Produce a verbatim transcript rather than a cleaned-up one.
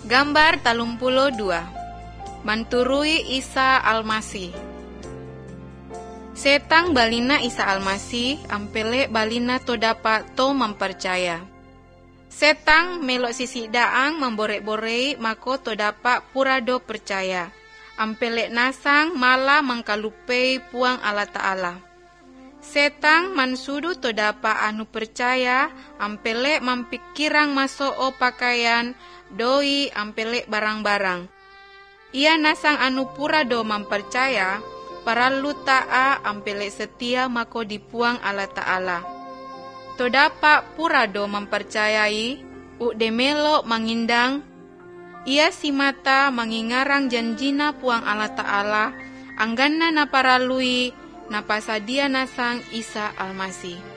Gambar talung puluh dua. Manturui Isa Almasih. Setang balina Isa Almasih, ampele balina to dapat to mempercaya. Setang melok sisi daang memborek-borei mako to dapat purado percaya. Ampele nasang malah mengkalupei puang Allah Ta'ala. Setang mansudu to dapat anu percaya, ampele mampikirang maso o pakaian, doi ampele barang-barang. Ia nasang anu purado mempercaya, paralu ta'a ampele setia mako dipuang Allah Ta'ala. To dapat purado mempercayai, ukdemelo mangindang, ia si mata mangingarang janjina puang Allah Ta'ala, angganna na paralui, na pasadia nasang Isa Almasih.